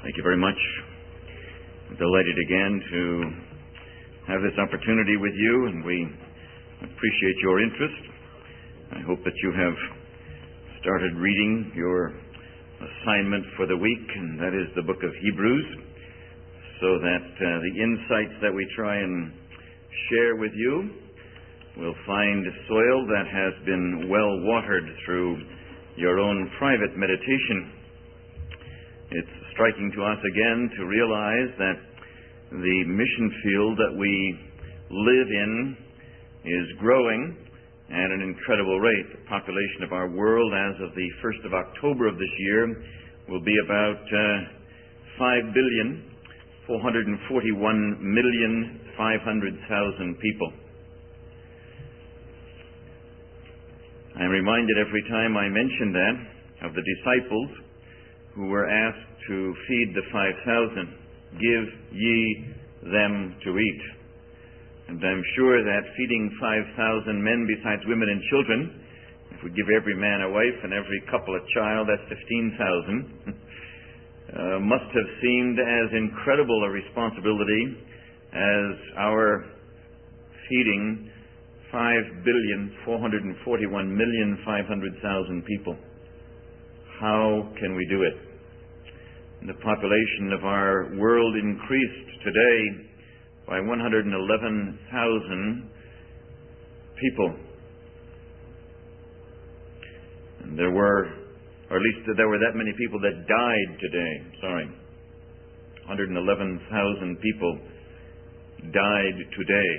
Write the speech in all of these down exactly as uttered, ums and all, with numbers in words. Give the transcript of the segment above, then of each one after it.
Thank you very much. I'm delighted again to have this opportunity with you, and we appreciate your interest. I hope that you have started reading your assignment for the week, and that is the book of Hebrews, so that uh, the insights that we try and share with you will find soil that has been well watered through your own private meditation. It's striking to us again to realize that the mission field that we live in is growing at an incredible rate. The population of our world as of the first of October of this year will be about uh, five billion, four hundred forty-one million, five hundred thousand people. I'm reminded every time I mention that of the disciples who were asked to feed the five thousand. Give ye them to eat. And I'm sure that feeding five thousand men besides women and children, if we give every man a wife and every couple a child, that's fifteen thousand, uh, must have seemed as incredible a responsibility as our feeding five billion, four hundred forty-one million, five hundred thousand people. How can we do it? The population of our world increased today by one hundred eleven thousand people. And there were, or at least there were that many people that died today. Sorry. one hundred eleven thousand people died today.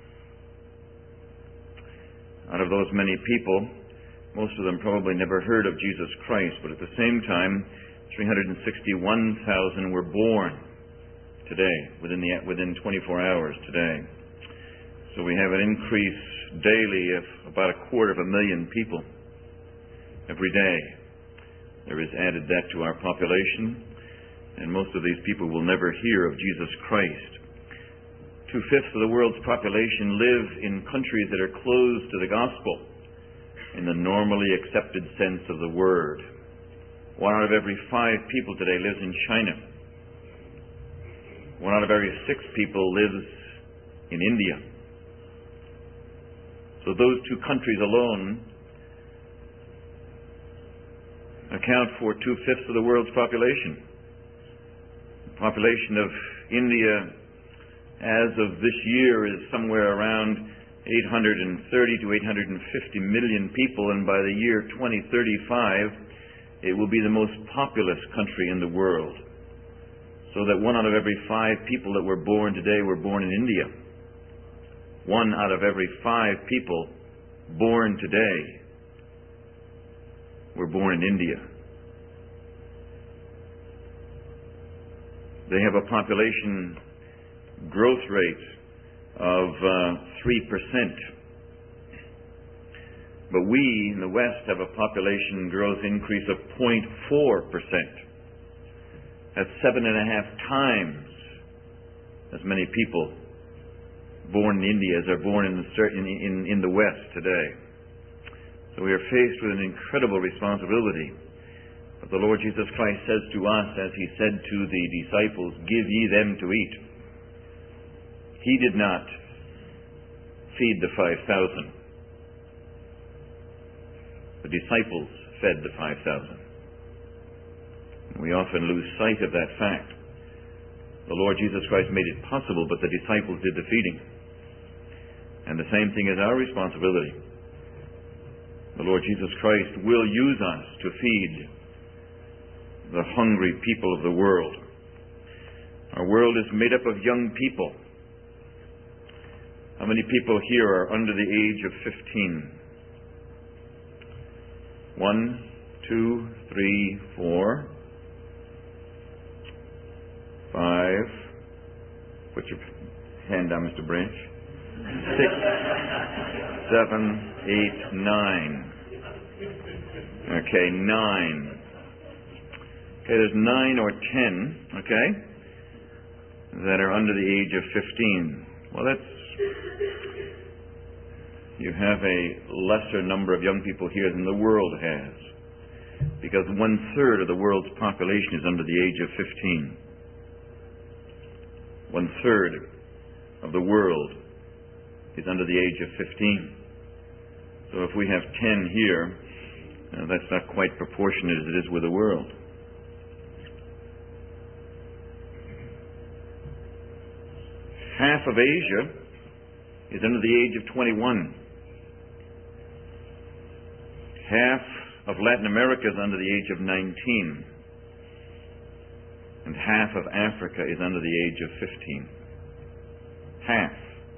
Out of those many people, most of them probably never heard of Jesus Christ, but at the same time, three hundred sixty-one thousand were born today, within the within twenty-four hours today. So we have an increase daily of about a quarter of a million people. Every day there is added that to our population, and most of these people will never hear of Jesus Christ. Two-fifths of the world's population live in countries that are closed to the gospel in the normally accepted sense of the word. One out of every five people today lives in China. One out of every six people lives in India. So those two countries alone account for two-fifths of the world's population. The population of India as of this year is somewhere around eight hundred thirty to eight hundred fifty million people, and by the year twenty thirty-five, it will be the most populous country in the world. So that one out of every five people that were born today were born in India. One out of every five people born today were born in India. They have a population growth rate of uh, three percent. But we in the West have a population growth increase of zero point four percent. That's seven and a half times as many people born in India as are born in the, in, in, in the West today. So we are faced with an incredible responsibility. But the Lord Jesus Christ says to us, as He said to the disciples, give ye them to eat. He did not feed the five thousand. The disciples fed the five thousand. We often lose sight of that fact. The Lord Jesus Christ made it possible, but the disciples did the feeding. And the same thing is our responsibility. The Lord Jesus Christ will use us to feed the hungry people of the world. Our world is made up of young people. How many people here are under the age of fifteen? One, two, three, four, five. Put your hand down, Mister Branch. Six, seven, eight, nine. Okay, nine. Okay, there's nine or ten, okay, that are under the age of fifteen. Well, that's you have a lesser number of young people here than the world has. because one-third of the world's population is under the age of fifteen. One-third of the world is under the age of fifteen. So if we have ten here, uh, that's not quite proportionate as it is with the world. Half of Asia is under the age of twenty-one. Half of Latin America is under the age of nineteen. And half of Africa is under the age of fifteen. Half.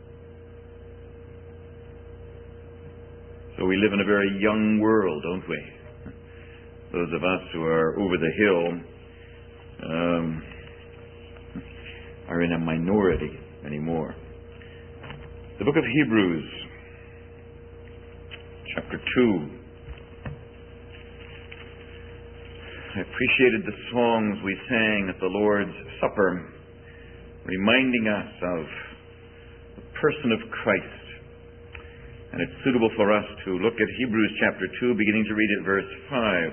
So we live in a very young world, don't we? Those of us who are over the hill um, are in a minority anymore. The book of Hebrews, chapter two. I appreciated the songs we sang at the Lord's Supper, reminding us of the person of Christ. And it's suitable for us to look at Hebrews chapter two, beginning to read at verse five.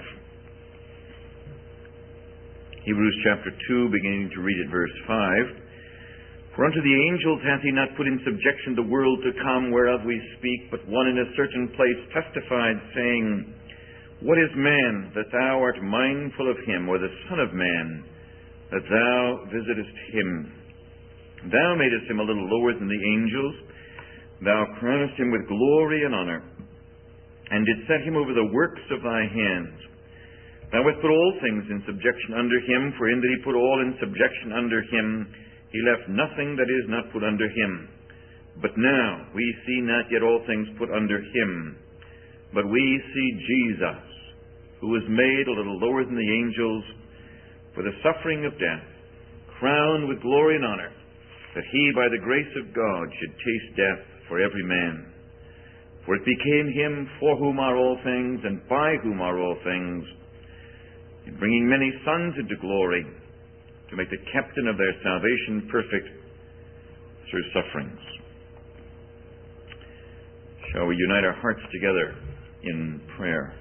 Hebrews chapter two, beginning to read at verse five. For unto the angels hath he not put in subjection the world to come, whereof we speak, but one in a certain place testified, saying, What is man, that thou art mindful of him, or the Son of man, that thou visitest him? Thou madest him a little lower than the angels. Thou crownest him with glory and honor, and didst set him over the works of thy hands. Thou hast put all things in subjection under him, for in that he put all in subjection under him, he left nothing that is not put under him. But now we see not yet all things put under him, but we see Jesus, who was made a little lower than the angels, for the suffering of death, crowned with glory and honor, that he, by the grace of God, should taste death for every man. For it became him for whom are all things, and by whom are all things, in bringing many sons into glory, to make the captain of their salvation perfect through sufferings. Shall we unite our hearts together in prayer?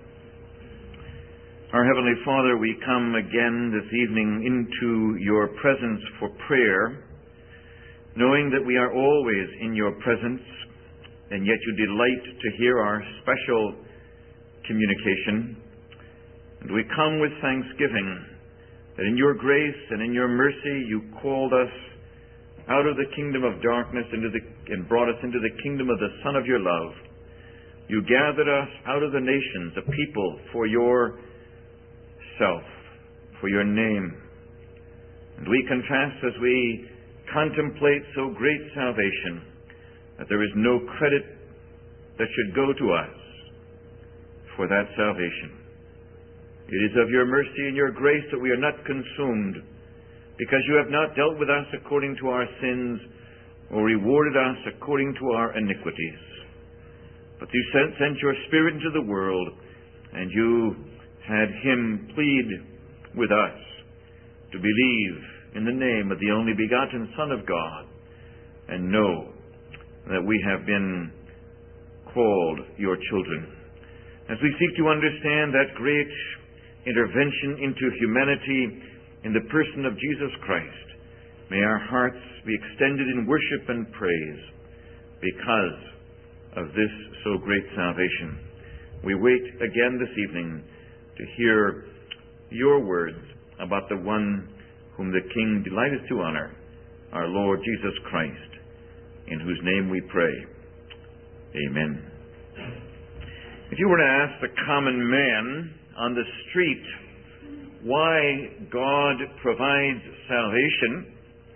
Our Heavenly Father, we come again this evening into your presence for prayer, knowing that we are always in your presence, and yet you delight to hear our special communication. And we come with thanksgiving that in your grace and in your mercy you called us out of the kingdom of darkness into the, and brought us into the kingdom of the Son of your love. You gathered us out of the nations, a people for your self, for your name. And we confess as we contemplate so great salvation that there is no credit that should go to us for that salvation. It is of your mercy and your grace that we are not consumed, because you have not dealt with us according to our sins or rewarded us according to our iniquities. But you sent, sent your Spirit into the world, and you had him plead with us to believe in the name of the only begotten Son of God, and know that we have been called your children. As we seek to understand that great intervention into humanity in the person of Jesus Christ, may our hearts be extended in worship and praise because of this so great salvation. We wait again this evening to hear your words about the one whom the King delighteth to honor, our Lord Jesus Christ, in whose name we pray. Amen. If you were to ask the common man on the street why God provides salvation,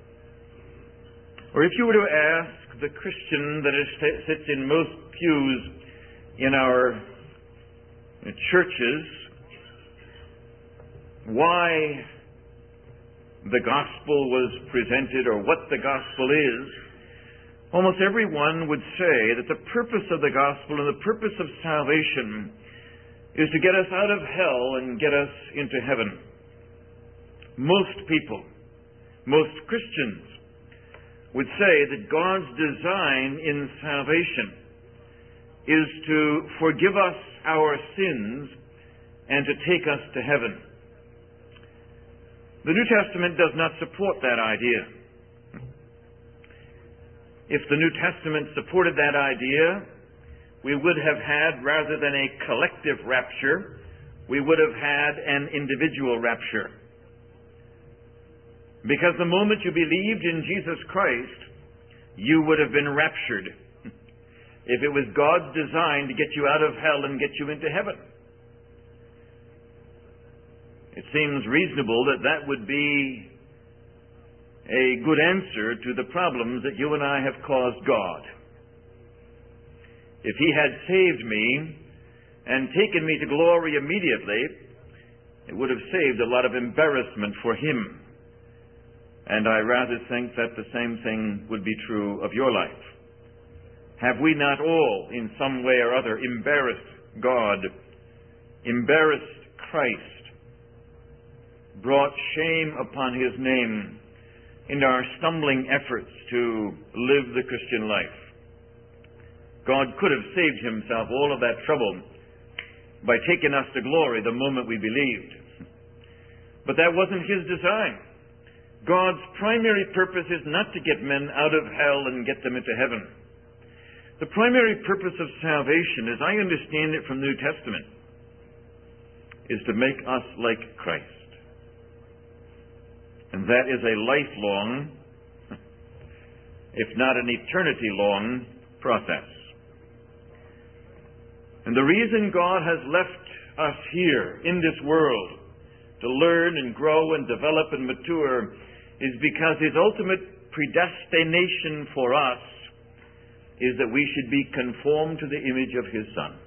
or if you were to ask the Christian that is, sits in most pews in our churches why the gospel was presented or what the gospel is, almost everyone would say that the purpose of the gospel and the purpose of salvation is to get us out of hell and get us into heaven. Most people, most Christians, would say that God's design in salvation is to forgive us our sins and to take us to heaven. The New Testament does not support that idea. If the New Testament supported that idea, we would have had, rather than a collective rapture, we would have had an individual rapture. Because the moment you believed in Jesus Christ, you would have been raptured. If it was God's design to get you out of hell and get you into heaven. It seems reasonable that that would be a good answer to the problems that you and I have caused God. If He had saved me and taken me to glory immediately, it would have saved a lot of embarrassment for Him. And I rather think that the same thing would be true of your life. Have we not all, in some way or other, embarrassed God, embarrassed Christ, brought shame upon His name in our stumbling efforts to live the Christian life? God could have saved Himself all of that trouble by taking us to glory the moment we believed. But that wasn't His design. God's primary purpose is not to get men out of hell and get them into heaven. The primary purpose of salvation, as I understand it from the New Testament, is to make us like Christ. And that is a lifelong, if not an eternity-long, process. And the reason God has left us here in this world to learn and grow and develop and mature is because His ultimate predestination for us is that we should be conformed to the image of His Son.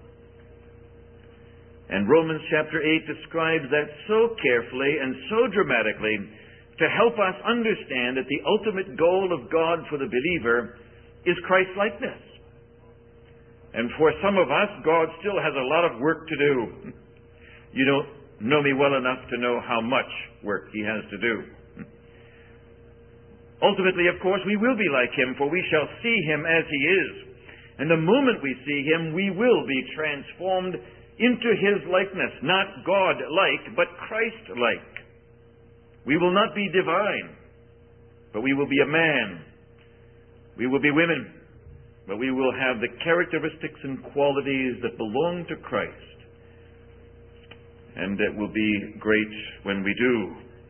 And Romans chapter eight describes that so carefully and so dramatically to help us understand that the ultimate goal of God for the believer is Christ-likeness. And for some of us, God still has a lot of work to do. You don't know me well enough to know how much work He has to do. Ultimately, of course, we will be like Him, for we shall see Him as He is. And the moment we see Him, we will be transformed into His likeness, not God-like, but Christ-like. We will not be divine, but we will be a man. We will be women, but we will have the characteristics and qualities that belong to Christ. And it will be great when we do.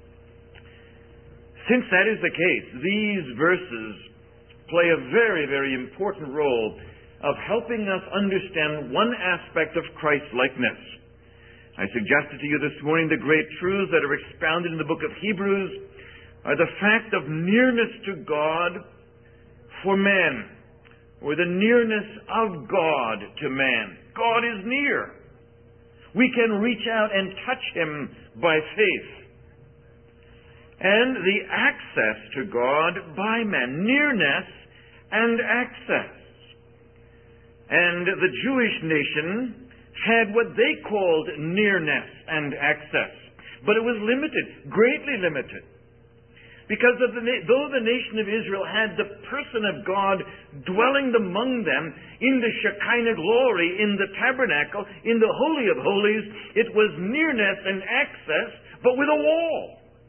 Since that is the case, these verses play a very, very important role of helping us understand one aspect of Christ-likeness. I suggested to you this morning the great truths that are expounded in the book of Hebrews are the fact of nearness to God for man, or the nearness of God to man. God is near. We can reach out and touch Him by faith. And the access to God by man. Nearness and access. And the Jewish nation had what they called nearness and access. But it was limited, greatly limited. Because of the, though the nation of Israel had the person of God dwelling among them in the Shekinah glory, in the tabernacle, in the Holy of Holies, it was nearness and access, but with a wall.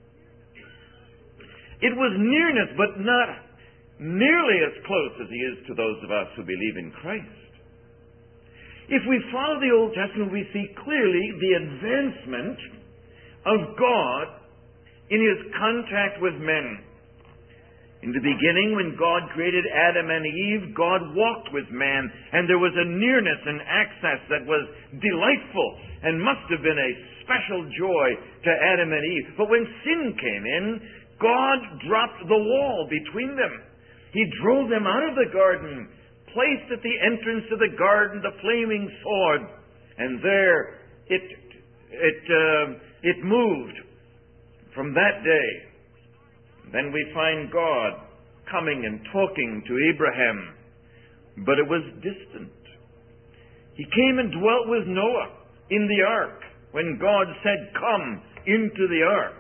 It was nearness, but not nearly as close as He is to those of us who believe in Christ. If we follow the Old Testament, we see clearly the advancement of God in His contact with men. In the beginning, when God created Adam and Eve, God walked with man, and there was a nearness and access that was delightful and must have been a special joy to Adam and Eve. But when sin came in, God dropped the wall between them. He drove them out of the garden, placed at the entrance to the garden the flaming sword, and there it it uh, it moved from that day. Then we find God coming and talking to Abraham, but it was distant. He came and dwelt with Noah in the ark when God said, "Come into the ark."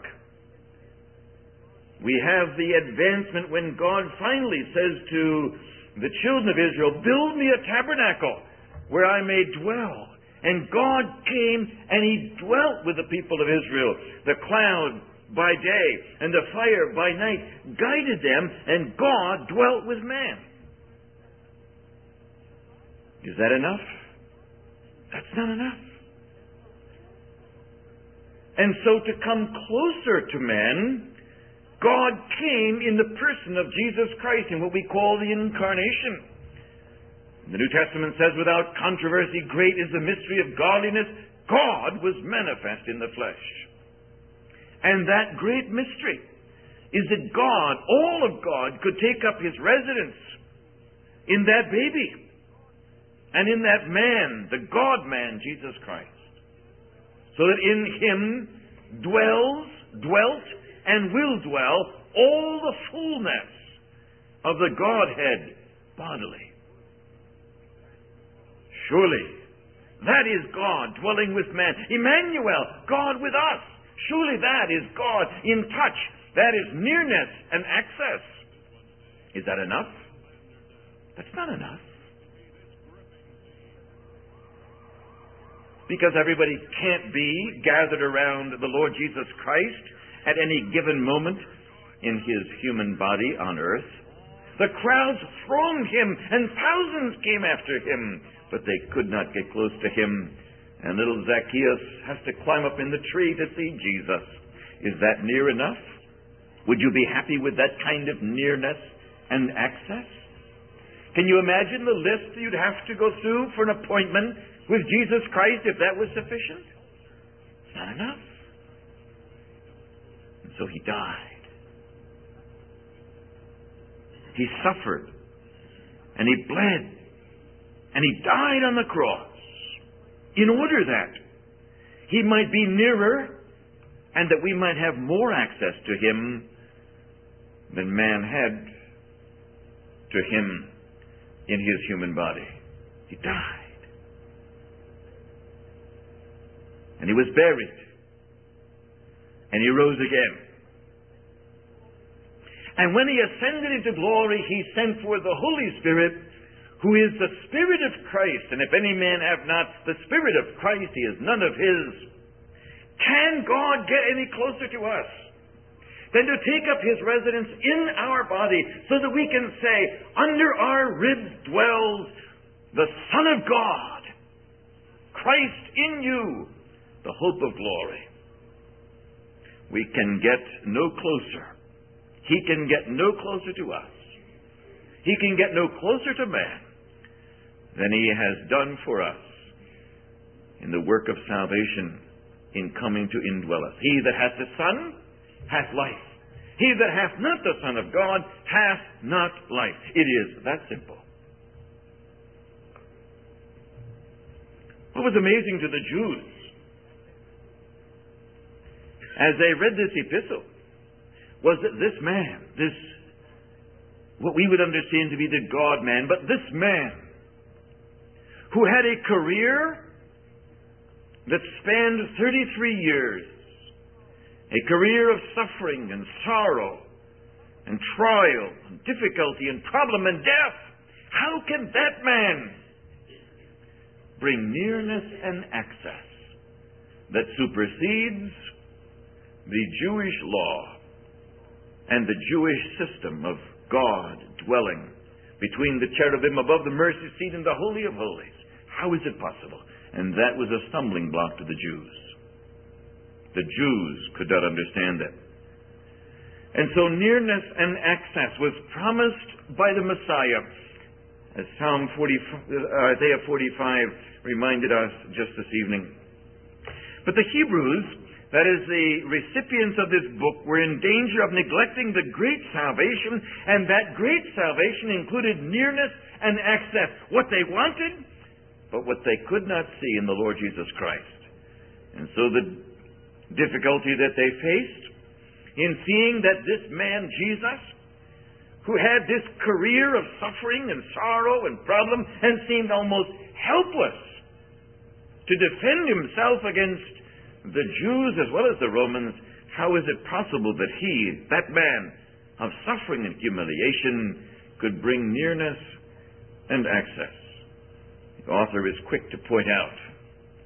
We have the advancement when God finally says to the children of Israel, "Build me a tabernacle where I may dwell." And God came and He dwelt with the people of Israel. The cloud by day and the fire by night guided them, and God dwelt with man. Is that enough? That's not enough. And so to come closer to man, God came in the person of Jesus Christ in what we call the Incarnation. The New Testament says, without controversy, great is the mystery of godliness. God was manifest in the flesh. And that great mystery is that God, all of God, could take up His residence in that baby and in that man, the God-man, Jesus Christ. So that in Him dwells, dwelt, and will dwell all the fullness of the Godhead bodily. Surely, that is God dwelling with man. Emmanuel, God with us. Surely that is God in touch. That is nearness and access. Is that enough? That's not enough. Because everybody can't be gathered around the Lord Jesus Christ at any given moment in His human body on earth. The crowds thronged Him, and thousands came after Him, but they could not get close to Him. And little Zacchaeus has to climb up in the tree to see Jesus. Is that near enough? Would you be happy with that kind of nearness and access? Can you imagine the list you'd have to go through for an appointment with Jesus Christ if that was sufficient? It's not enough. And so He died. He suffered. And He bled. And He died on the cross in order that He might be nearer and that we might have more access to Him than man had to Him in His human body. He died. And He was buried. And He rose again. And when He ascended into glory, He sent forth the Holy Spirit, who is the Spirit of Christ. And if any man have not the Spirit of Christ, he is none of His. Can God get any closer to us than to take up His residence in our body so that we can say, under our ribs dwells the Son of God, Christ in you, the hope of glory? We can get no closer. He can get no closer to us. He can get no closer to man than He has done for us in the work of salvation in coming to indwell us. He that hath the Son hath life. He that hath not the Son of God hath not life. It is that simple. What was amazing to the Jews as they read this epistle was that this man, this what we would understand to be the God-man, but this man who had a career that spanned thirty-three years, a career of suffering and sorrow and trial and difficulty and problem and death. How can that man bring nearness and access that supersedes the Jewish law and the Jewish system of God dwelling between the cherubim above the mercy seat and the Holy of Holies? How is it possible? And that was a stumbling block to the Jews. The Jews could not understand that. And so nearness and access was promised by the Messiah, as Psalm forty, uh, Isaiah forty-five reminded us just this evening. But the Hebrews, that is, the recipients of this book, were in danger of neglecting the great salvation, and that great salvation included nearness and access. What they wanted, but what they could not see in the Lord Jesus Christ. And so the difficulty that they faced in seeing that this man, Jesus, who had this career of suffering and sorrow and problem and seemed almost helpless to defend himself against the Jews as well as the Romans, how is it possible that he, that man of suffering and humiliation, could bring nearness and access? The author is quick to point out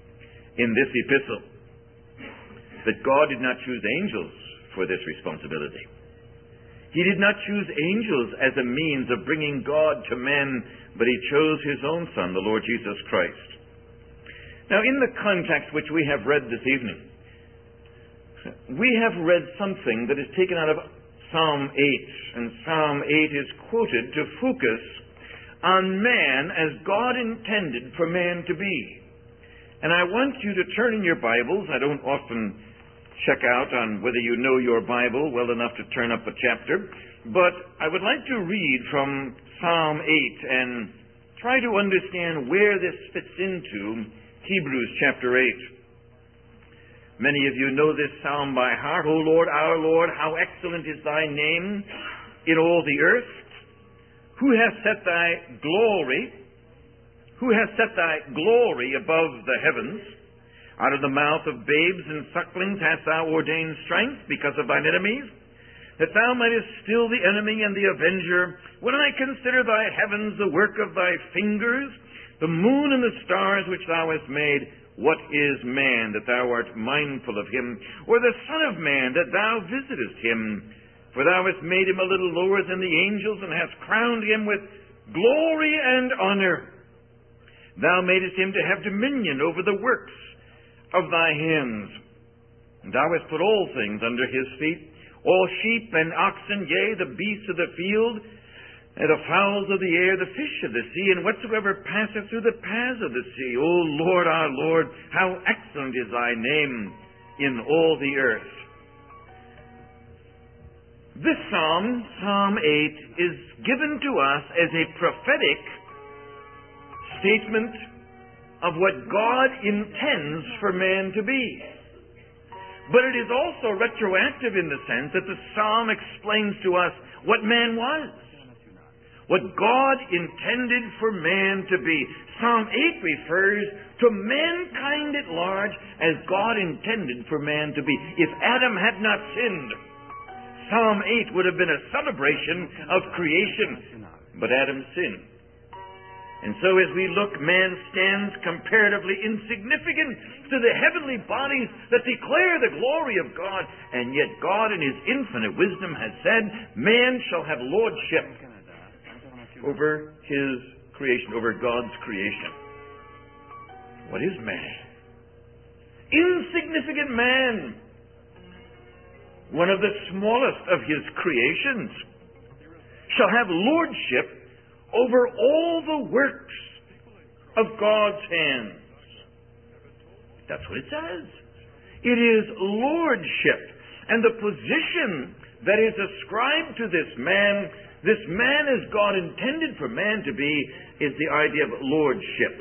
in this epistle that God did not choose angels for this responsibility. He did not choose angels as a means of bringing God to men, but he chose his own Son, the Lord Jesus Christ. Now, in the context which we have read this evening, we have read something that is taken out of Psalm eight, and Psalm eight is quoted to focus on man as God intended for man to be. And I want you to turn in your Bibles. I don't often check out on whether you know your Bible well enough to turn up a chapter, but I would like to read from Psalm eight and try to understand where this fits into Hebrews chapter eight. Many of you know this psalm by heart. O Lord, our Lord, how excellent is thy name in all the earth. Who hath set thy glory, who hath set thy glory above the heavens? Out of the mouth of babes and sucklings hast thou ordained strength because of thine enemies, that thou mightest still the enemy and the avenger. When I consider thy heavens, the work of thy fingers, the moon and the stars which thou hast made, what is man that thou art mindful of him, or the son of man that thou visitest him? For thou hast made him a little lower than the angels, and hast crowned him with glory and honor. Thou madest him to have dominion over the works of thy hands. And thou hast put all things under his feet, all sheep and oxen, yea, the beasts of the field, and the fowls of the air, the fish of the sea, and whatsoever passeth through the paths of the sea. O Lord, our Lord, how excellent is thy name in all the earth. This psalm, Psalm eight, is given to us as a prophetic statement of what God intends for man to be. But it is also retroactive in the sense that the psalm explains to us what man was, what God intended for man to be. Psalm eight refers to mankind at large as God intended for man to be. If Adam had not sinned, Psalm eight would have been a celebration of creation, but Adam sinned. And so as we look, man stands comparatively insignificant to the heavenly bodies that declare the glory of God. And yet God in his infinite wisdom has said, man shall have lordship over his creation, over God's creation. What is man? Insignificant man. One of the smallest of his creations shall have lordship over all the works of God's hands. That's what it says. It is lordship. And the position that is ascribed to this man, this man as God intended for man to be, is the idea of lordship.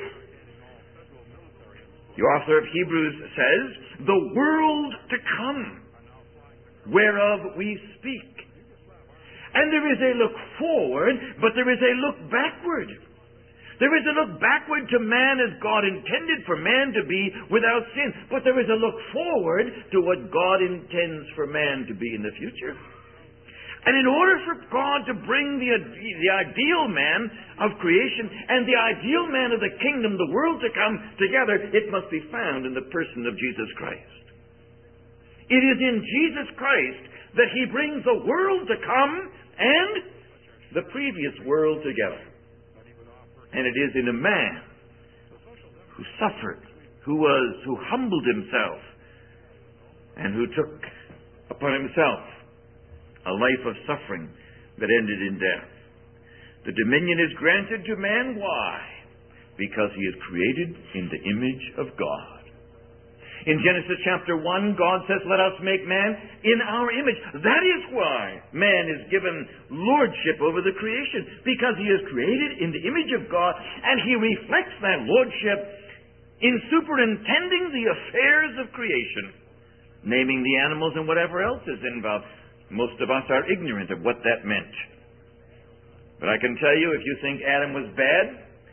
The author of Hebrews says, the world to come, whereof we speak. And there is a look forward, but there is a look backward. There is a look backward to man as God intended for man to be without sin. But there is a look forward to what God intends for man to be in the future. And in order for God to bring the, the ideal man of creation and the ideal man of the kingdom, the world to come together, it must be found in the person of Jesus Christ. It is in Jesus Christ that he brings the world to come and the previous world together. And it is in a man who suffered, who was, who humbled himself, and who took upon himself a life of suffering that ended in death. The dominion is granted to man. Why? Because he is created in the image of God. In Genesis chapter one, God says, let us make man in our image. That is why man is given lordship over the creation, because he is created in the image of God, and he reflects that lordship in superintending the affairs of creation, naming the animals and whatever else is involved. Most of us are ignorant of what that meant. But I can tell you, if you think Adam was bad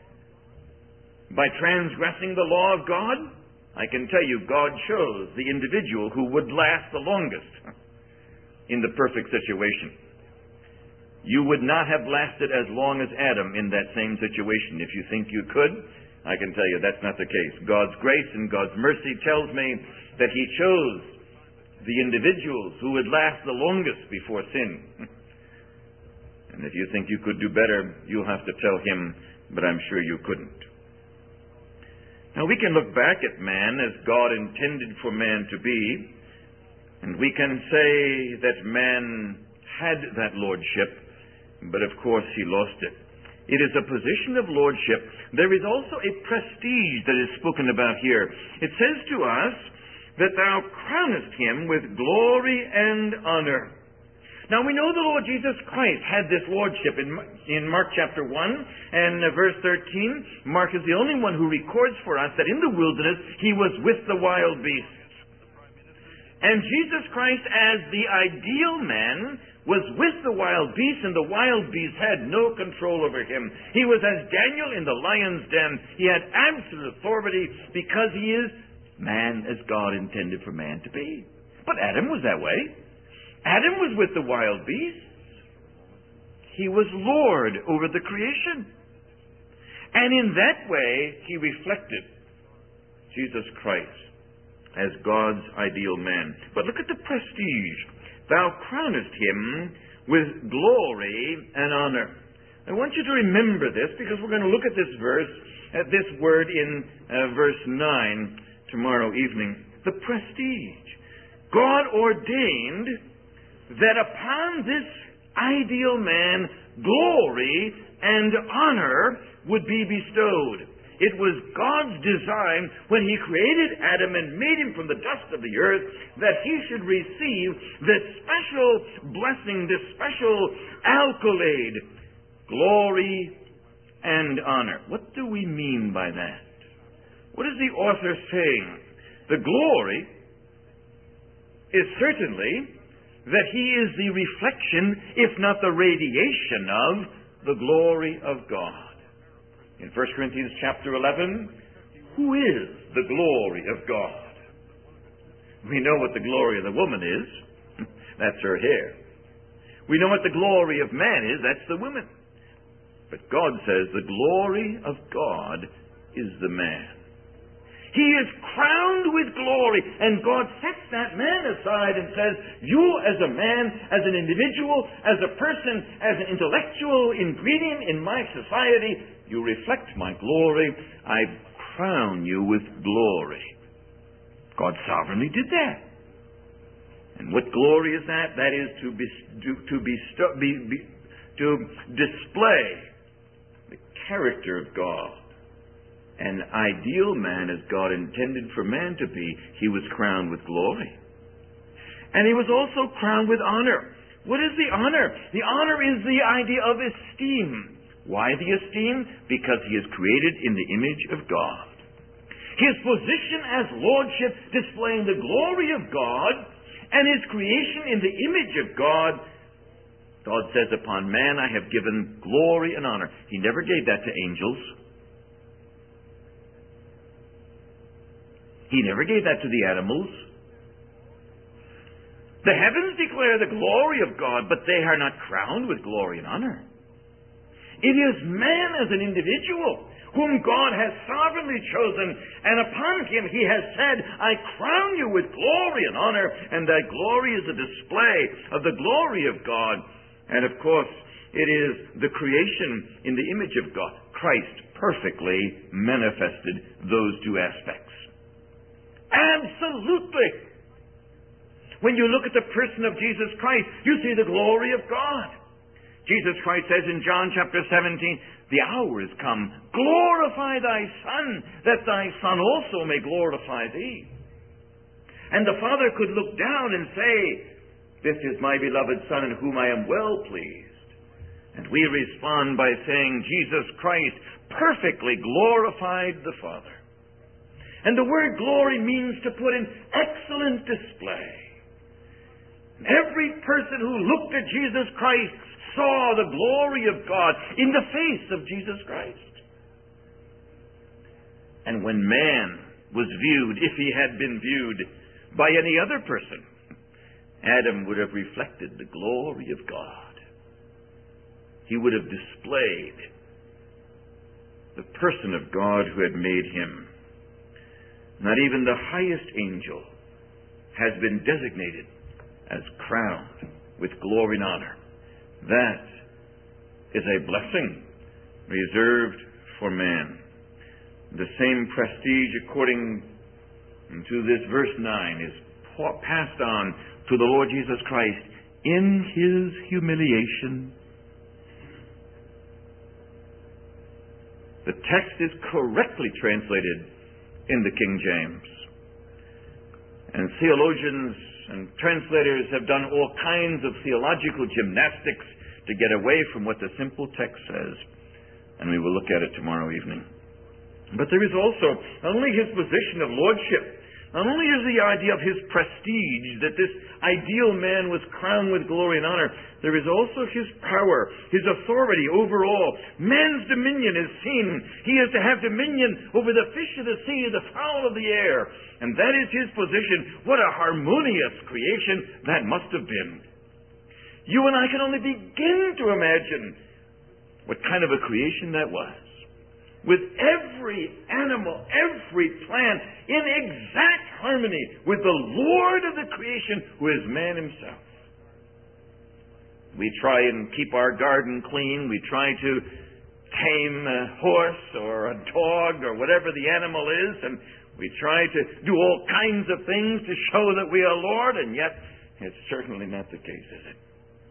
by transgressing the law of God, I can tell you God chose the individual who would last the longest in the perfect situation. You would not have lasted as long as Adam in that same situation. If you think you could, I can tell you that's not the case. God's grace and God's mercy tells me that He chose the individuals who would last the longest before sin. And if you think you could do better, you'll have to tell Him, but I'm sure you couldn't. Now we can look back at man as God intended for man to be, and we can say that man had that lordship, but of course he lost it. It is a position of lordship. There is also a prestige that is spoken about here. It says to us that thou crownest him with glory and honor. Now we know the Lord Jesus Christ had this lordship in, in Mark chapter one and verse thirteen. Mark is the only one who records for us that in the wilderness he was with the wild beasts. And Jesus Christ, as the ideal man, was with the wild beasts, and the wild beasts had no control over him. He was as Daniel in the lion's den. He had absolute authority because he is man as God intended for man to be. But Adam was that way. Adam was with the wild beasts. He was Lord over the creation. And in that way, he reflected Jesus Christ as God's ideal man. But look at the prestige. Thou crownest him with glory and honor. I want you to remember this because we're going to look at this verse, at this word in uh, verse nine tomorrow evening. The prestige. God ordained that upon this ideal man, glory and honor would be bestowed. It was God's design when He created Adam and made him from the dust of the earth that he should receive this special blessing, this special accolade, glory and honor. What do we mean by that? What is the author saying? The glory is certainly that he is the reflection, if not the radiation of, the glory of God. In First Corinthians chapter eleven, who is the glory of God? We know what the glory of the woman is. That's her hair. We know what the glory of man is. That's the woman. But God says the glory of God is the man. He is crowned with glory, and God sets that man aside and says, you as a man, as an individual, as a person, as an intellectual ingredient in my society, you reflect my glory. I crown you with glory. God sovereignly did that. And what glory is that? That is to be, to, to, bestow, be, be, to display the character of God. An ideal man as God intended for man to be, he was crowned with glory. And he was also crowned with honor. What is the honor? The honor is the idea of esteem. Why the esteem? Because he is created in the image of God. His position as lordship, displaying the glory of God, and his creation in the image of God. God says, upon man I have given glory and honor. He never gave that to angels. He never gave that to the animals. The heavens declare the glory of God, but they are not crowned with glory and honor. It is man as an individual whom God has sovereignly chosen, and upon him he has said, I crown you with glory and honor, and thy glory is a display of the glory of God. And of course, it is the creation in the image of God. Christ perfectly manifested those two aspects. Absolutely. When you look at the person of Jesus Christ, you see the glory of God. Jesus Christ says in John chapter seventeen, the hour is come, glorify thy Son, that thy Son also may glorify thee. And the Father could look down and say, this is my beloved Son in whom I am well pleased. And we respond by saying, Jesus Christ perfectly glorified the Father. And the word glory means to put in excellent display. Every person who looked at Jesus Christ saw the glory of God in the face of Jesus Christ. And when man was viewed, if he had been viewed by any other person, Adam would have reflected the glory of God. He would have displayed the person of God who had made him. Not even the highest angel has been designated as crowned with glory and honor. That is a blessing reserved for man. The same prestige, according to this verse nine, is passed on to the Lord Jesus Christ in his humiliation. The text is correctly translated in the King James. And theologians and translators have done all kinds of theological gymnastics to get away from what the simple text says. And we will look at it tomorrow evening. But there is also not only his position of lordship, not only is the idea of his prestige, that this ideal man was crowned with glory and honor, there is also his power, his authority over all. Man's dominion is seen. He is to have dominion over the fish of the sea, the fowl of the air. And that is his position. What a harmonious creation that must have been. You and I can only begin to imagine what kind of a creation that was. With every animal, every plant, in exact harmony with the Lord of the creation, who is man himself. We try and keep our garden clean. We try to tame a horse or a dog or whatever the animal is, and we try to do all kinds of things to show that we are Lord, and yet it's certainly not the case, is it?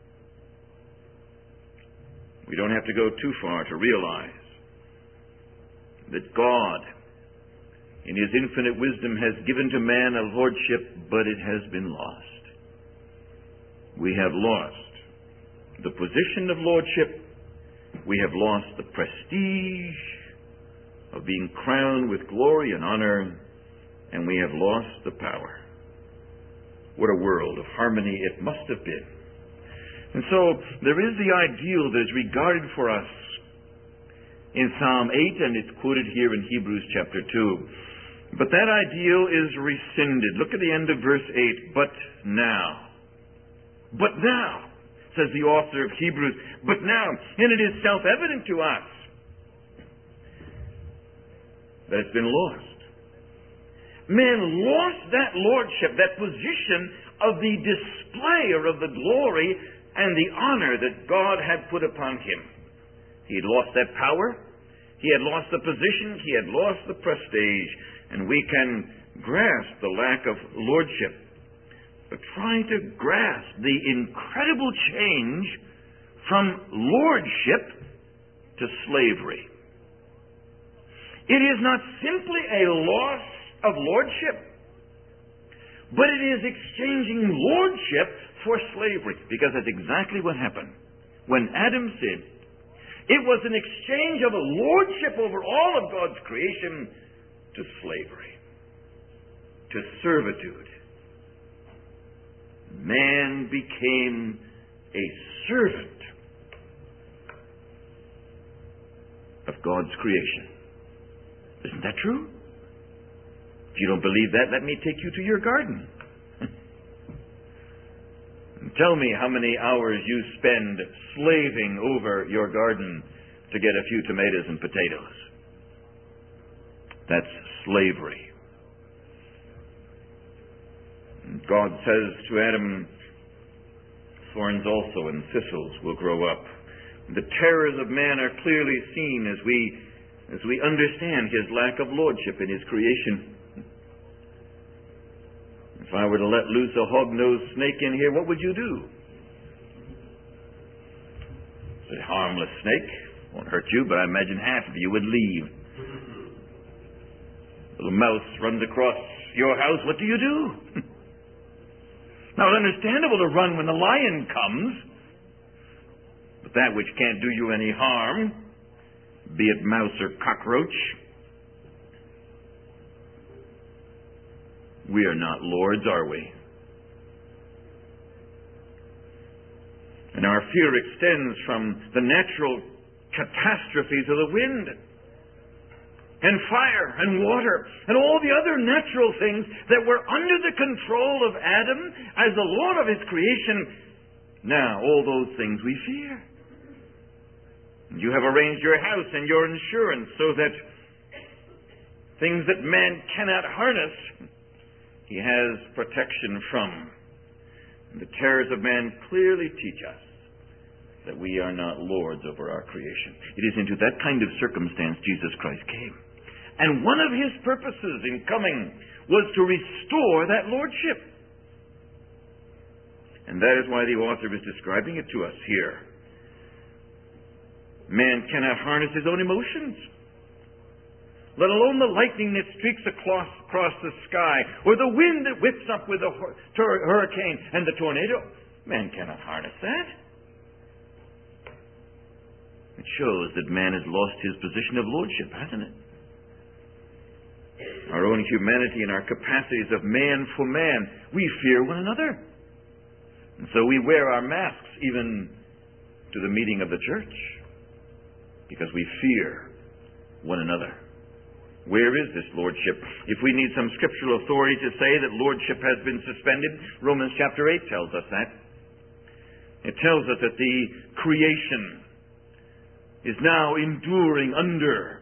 We don't have to go too far to realize that God, in his infinite wisdom, has given to man a lordship, but it has been lost. We have lost the position of lordship. We have lost the prestige of being crowned with glory and honor, and we have lost the power. What a world of harmony it must have been. And so there is the ideal that is regarded for us in Psalm eight, and it's quoted here in Hebrews chapter two. But that ideal is rescinded. Look at the end of verse eight. But now. But now, says the author of Hebrews. But now. And it is self-evident to us that it's been lost. Man lost that lordship, that position of the displayer of the glory and the honor that God had put upon him. He had lost that power. He had lost the position. He had lost the prestige. And we can grasp the lack of lordship. But trying to grasp the incredible change from lordship to slavery. It is not simply a loss of lordship, but it is exchanging lordship for slavery. Because that's exactly what happened. When Adam sinned, it was an exchange of a lordship over all of God's creation to slavery, to servitude. Man became a servant of God's creation. Isn't that true? If you don't believe that, let me take you to your garden. Tell me how many hours you spend slaving over your garden to get a few tomatoes and potatoes. That's slavery. God says to Adam, thorns also and thistles will grow up. The terrors of man are clearly seen as we, as we understand his lack of lordship in his creation. If I were to let loose a hog-nosed snake in here, what would you do? It's a harmless snake. Won't hurt you, but I imagine half of you would leave. A little mouse runs across your house. What do you do? Now, it's understandable to run when the lion comes. But that which can't do you any harm, be it mouse or cockroach, we are not lords, are we? And our fear extends from the natural catastrophes of the wind and fire and water and all the other natural things that were under the control of Adam as the Lord of his creation. Now, all those things we fear. You have arranged your house and your insurance so that things that man cannot harness, he has protection from. The terrors of man clearly teach us that we are not lords over our creation. It is into that kind of circumstance Jesus Christ came. And one of his purposes in coming was to restore that lordship. And that is why the author is describing it to us here. Man cannot harness his own emotions, let alone the lightning that streaks across, across the sky, or the wind that whips up with a hurricane and the tornado. Man cannot harness that. It shows that man has lost his position of lordship, hasn't it? Our own humanity and our capacities of man for man, we fear one another. And so we wear our masks even to the meeting of the church, because we fear one another. Where is this lordship? If we need some scriptural authority to say that lordship has been suspended, Romans chapter eight tells us that. It tells us that the creation is now enduring under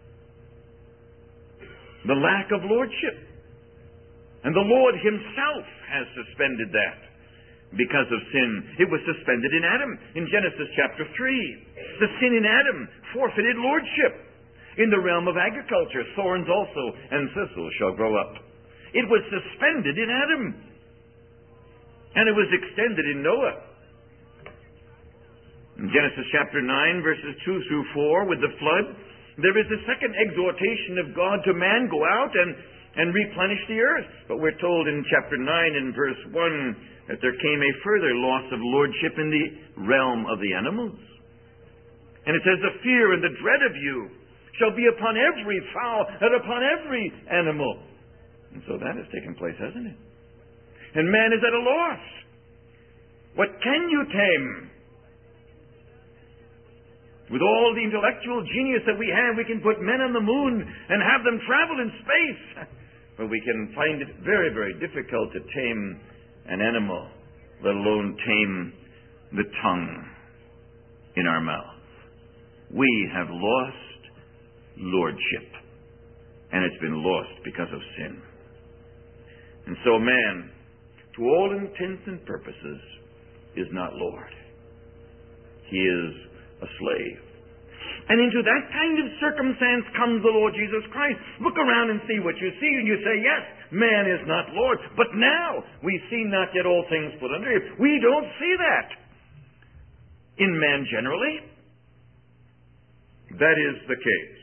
the lack of lordship. And the Lord himself has suspended that because of sin. It was suspended in Adam in Genesis chapter three. The sin in Adam forfeited lordship. In the realm of agriculture, thorns also and thistles shall grow up. It was suspended in Adam. And it was extended in Noah. In Genesis chapter nine, verses two through four, with the flood, there is a second exhortation of God to man, go out and, and replenish the earth. But we're told in chapter nine in verse one that there came a further loss of lordship in the realm of the animals. And it says, the fear and the dread of you shall be upon every fowl and upon every animal. And so that has taken place, hasn't it? And man is at a loss. What can you tame? With all the intellectual genius that we have, we can put men on the moon and have them travel in space. But we can find it very, very difficult to tame an animal, let alone tame the tongue in our mouth. We have lost lordship, and it's been lost because of sin. And so man, to all intents and purposes, is not Lord. He is a slave. And into that kind of circumstance comes the Lord Jesus Christ. Look around and see what you see, and you say, yes, man is not Lord. But now we see not yet all things put under him. We don't see that in man generally. That is the case.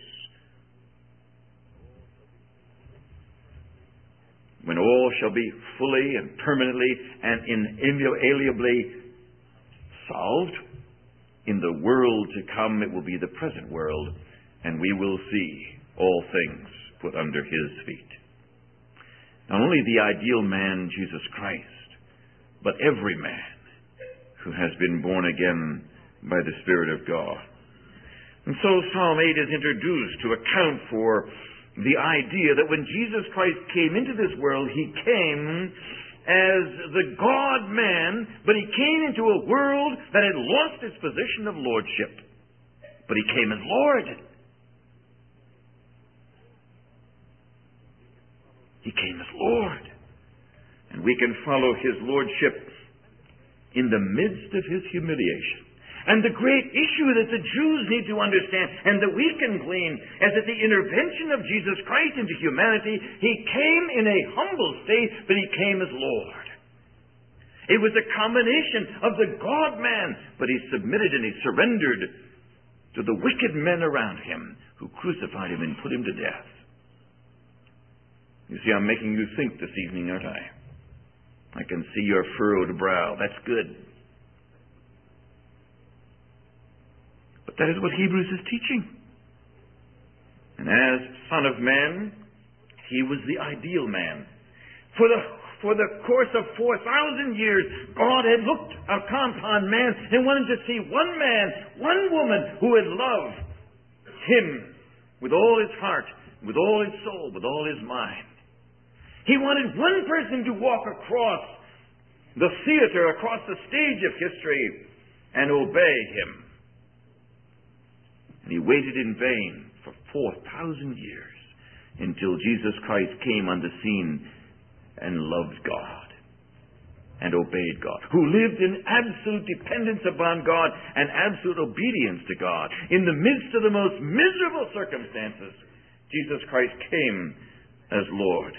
When all shall be fully and permanently and inalienably solved, in the world to come it will be the present world, and we will see all things put under his feet. Not only the ideal man, Jesus Christ, but every man who has been born again by the Spirit of God. And so Psalm eight is introduced to account for the idea that when Jesus Christ came into this world, he came as the God-man, but he came into a world that had lost its position of lordship. But he came as Lord. He came as Lord. And we can follow his lordship in the midst of his humiliation. And the great issue that the Jews need to understand, and that we can glean, is that the intervention of Jesus Christ into humanity, he came in a humble state, but he came as Lord. It was a combination of the God-man, but he submitted and he surrendered to the wicked men around him who crucified him and put him to death. You see, I'm making you think this evening, aren't I? I can see your furrowed brow. That's good. But that is what Hebrews is teaching. And as Son of Man, he was the ideal man. For the, for the course of four thousand years, God had looked upon man and wanted to see one man, one woman who would love him with all his heart, with all his soul, with all his mind. He wanted one person to walk across the theater, across the stage of history, and obey him. And he waited in vain for four thousand years until Jesus Christ came on the scene and loved God and obeyed God, who lived in absolute dependence upon God and absolute obedience to God. In the midst of the most miserable circumstances, Jesus Christ came as Lord.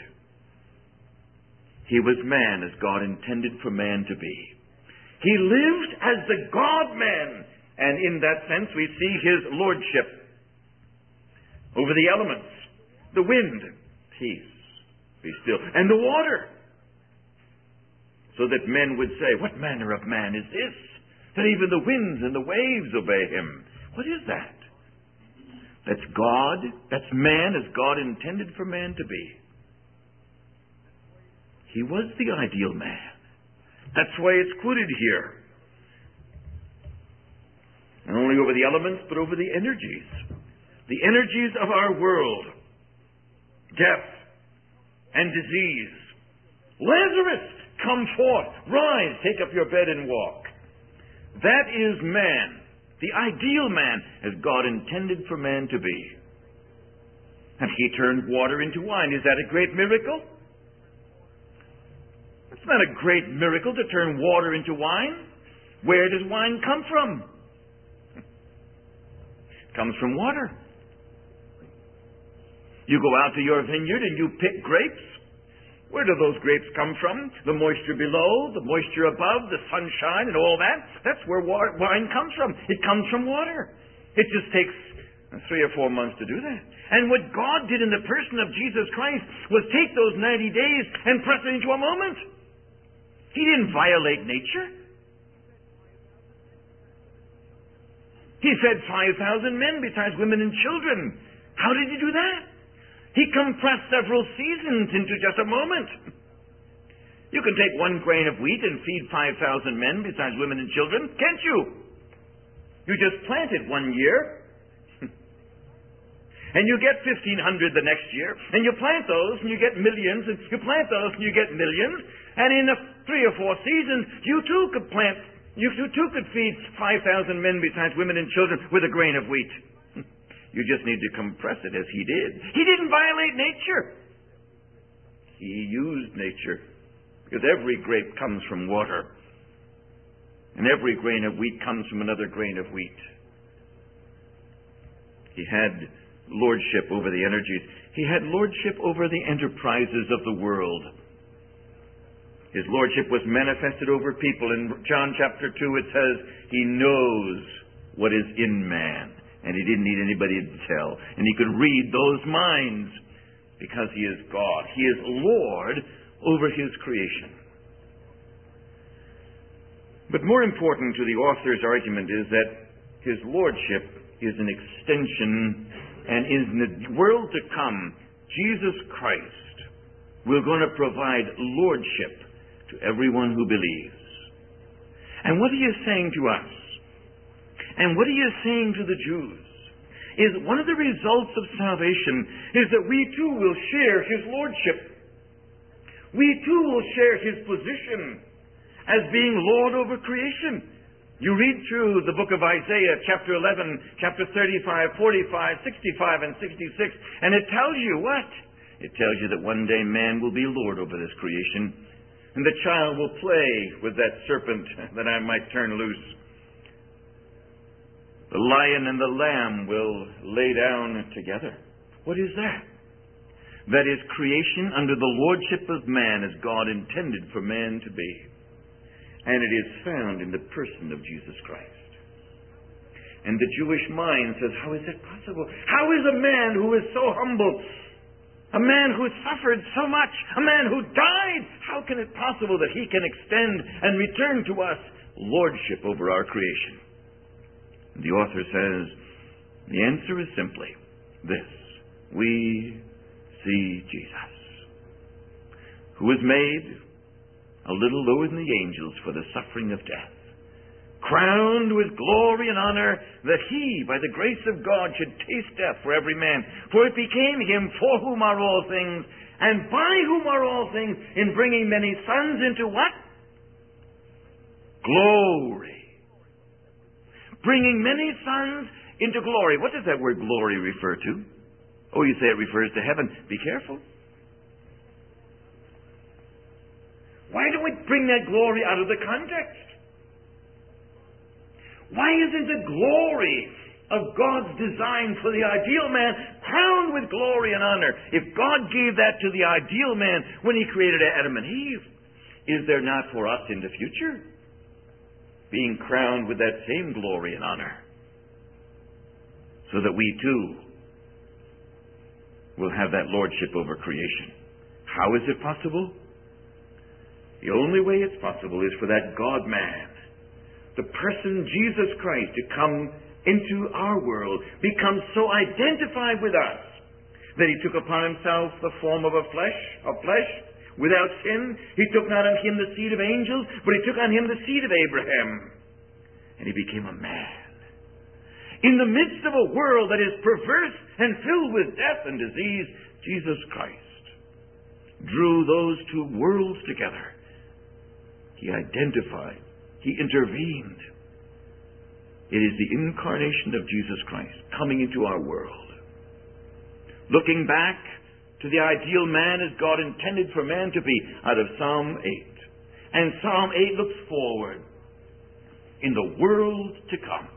He was man as God intended for man to be. He lived as the God-man, and in that sense we see his lordship over the elements, the wind, peace, be still, and the water, so that men would say, what manner of man is this, that even the winds and the waves obey him? What is that? That's God, that's man as God intended for man to be. He was the ideal man. That's why it's quoted here. Not only over the elements, but over the energies. The energies of our world. Death and disease. Lazarus, come forth. Rise, take up your bed and walk. That is man. The ideal man as God intended for man to be. And he turned water into wine. Is that a great miracle? It's not a great miracle to turn water into wine. Where does wine come from? It comes from water. You go out to your vineyard and you pick grapes. Where do those grapes come from? The moisture below, the moisture above, the sunshine and all that. That's where wine comes from. It comes from water. It just takes three or four months to do that. And what God did in the person of Jesus Christ was take those ninety days and press it into a moment. He didn't violate nature. He fed five thousand men besides women and children. How did he do that? He compressed several seasons into just a moment. You can take one grain of wheat and feed five thousand men besides women and children, can't you? You just plant it one year, and you get fifteen hundred the next year, and you plant those, and you get millions, and you plant those, and you get millions, and in a three or four seasons, you too could plant, you too could feed five thousand men besides women and children with a grain of wheat. You just need to compress it as he did. He didn't violate nature. He used nature. Because every grape comes from water. And every grain of wheat comes from another grain of wheat. He had lordship over the energies. He had lordship over the enterprises of the world. His lordship was manifested over people. In John chapter two it says, he knows what is in man. And he didn't need anybody to tell. And he could read those minds because he is God. He is Lord over his creation. But more important to the author's argument is that his lordship is an extension, and in the world to come, Jesus Christ will going to provide lordship to everyone who believes. And what are you saying to us? And what are you saying to the Jews? Is one of the results of salvation is that we too will share his lordship. We too will share his position as being Lord over creation. You read through the book of Isaiah, chapter eleven, chapter thirty-five, forty-five, sixty-five, and sixty-six, and it tells you what? It tells you that one day man will be Lord over this creation, and the child will play with that serpent that I might turn loose. The lion and the lamb will lay down together. What is that? That is creation under the lordship of man as God intended for man to be. And it is found in the person of Jesus Christ. And the Jewish mind says, how is that possible? How is a man who is so humble, a man who suffered so much, a man who died, how can it be possible that he can extend and return to us lordship over our creation? The author says, the answer is simply this. We see Jesus, who was made a little lower than the angels for the suffering of death, crowned with glory and honor, that he, by the grace of God, should taste death for every man. For it became him for whom are all things, and by whom are all things, in bringing many sons into what? Glory. Bringing many sons into glory. What does that word glory refer to? Oh, you say it refers to heaven. Be careful. Why do we bring that glory out of the context? Why isn't the glory of God's design for the ideal man crowned with glory and honor? If God gave that to the ideal man when He created Adam and Eve, is there not for us in the future being crowned with that same glory and honor, so that we too will have that lordship over creation? How is it possible? The only way it's possible is for that God-man, the person Jesus Christ, to come into our world, become so identified with us that He took upon Himself the form of a flesh, of flesh, without sin. He took not on Him the seed of angels, but He took on Him the seed of Abraham. And He became a man. In the midst of a world that is perverse and filled with death and disease, Jesus Christ drew those two worlds together. He identified. He intervened. It is the incarnation of Jesus Christ coming into our world. Looking back to the ideal man as God intended for man to be out of Psalm eight. And Psalm eight looks forward in the world to come.